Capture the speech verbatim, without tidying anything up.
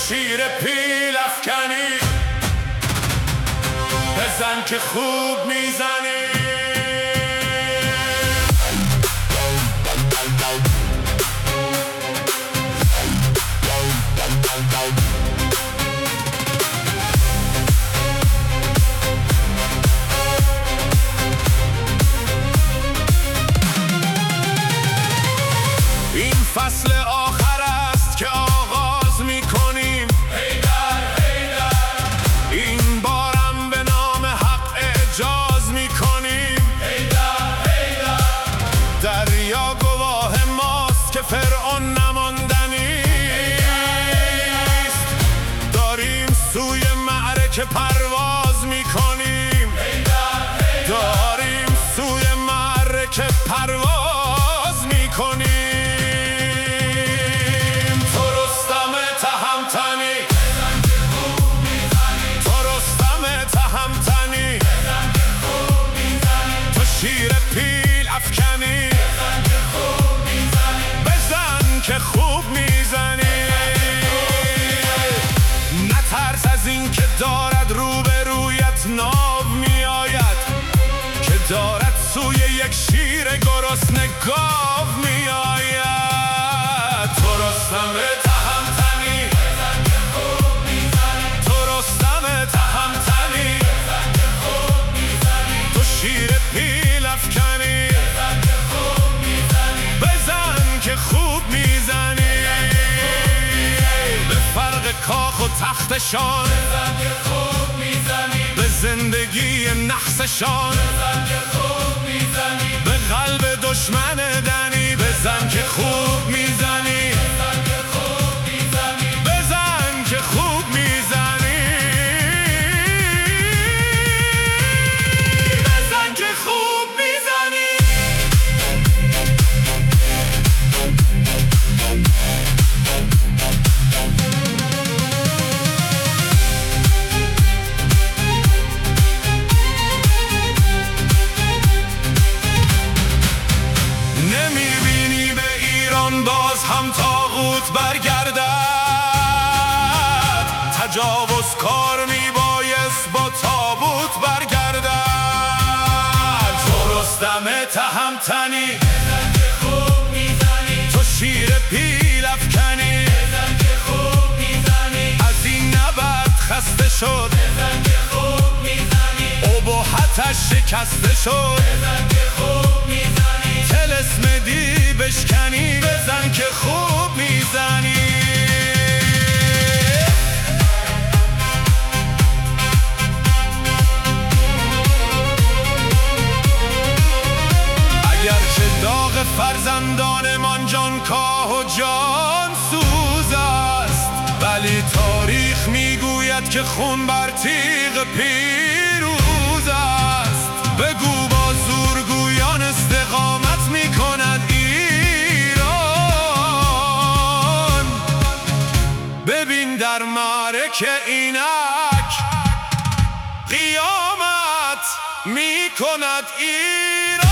شیر پیل افکنی بزن که خوب میزنی. این فصل آخر است که آغاز میکنیم. هیدر هیدر این بارم به نام حق اعجاز میکنیم. هیدر هیدر دریا گواه ماست که فرعون نماندنی است. داریم سوی معرکه پرواز میکنیم. داریم سوی معرکه پرواز میکنیم. شیر پیل افکنی بزن که خوب میزنی. نترس از این که دارد روبرویت ناو میآید، که دارد سوی یک شیر گرسنه گاو میآید. تو رستم تهمتنی تو رستم تهمتنی تو شیر پیل افکنی بزن که خوب میزنی. به فرق کاخ و تختشان به زندگی نحسشان به قلب دشمن دنی بزن که خوب میزنی. بزن که خوب میزنی. بزن که خوب میزنی. نمیبینی به ایران باز هم طاغوت برگردد؟ تجاوز کار میبایست با تابوت برگردد. تو رستم تهمتنی تو شیر پیل افکنی از این نبرد خسته شد ابهتش شکسته شد. طلسم دی بشکنی بزن که خوب میزنی. اگرچه داغ فرزندانمان جانکاه و جان سوز است، ولی تاریخ میگوید که خون بر تیغ پیروز است. بگو با زورگویان استقامت میکند ایران. ببین در معرکه اینک قیامت میکند ایران.